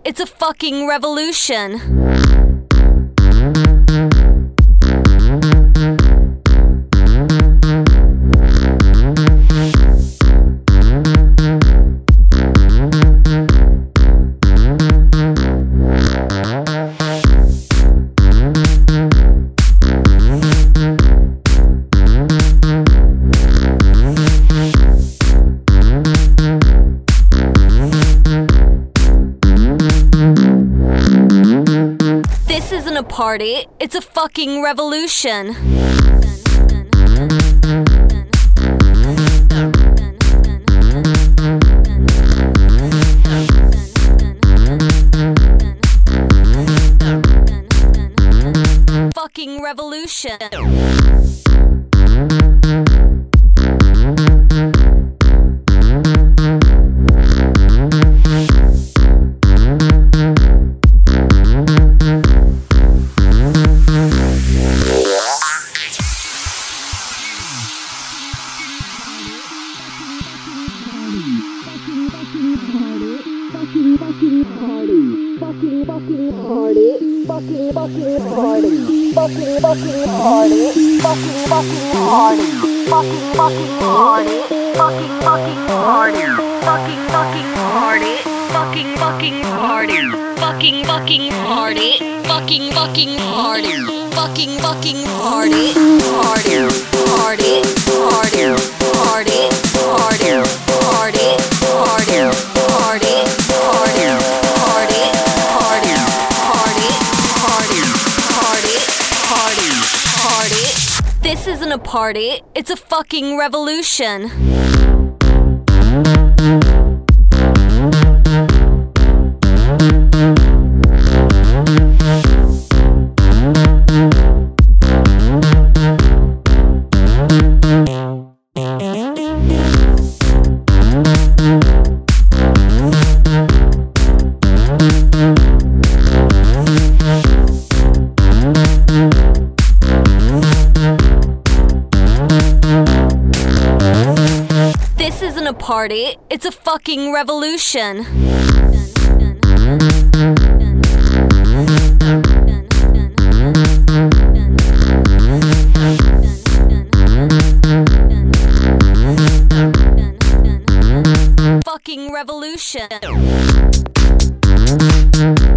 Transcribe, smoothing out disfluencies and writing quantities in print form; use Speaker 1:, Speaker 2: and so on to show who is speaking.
Speaker 1: It's a fucking revolution. This isn't a party, it's a fucking revolution. Fucking revolution. This isn't a party, it's a fucking revolution. This isn't a party, it's a fucking revolution. Fucking revolution.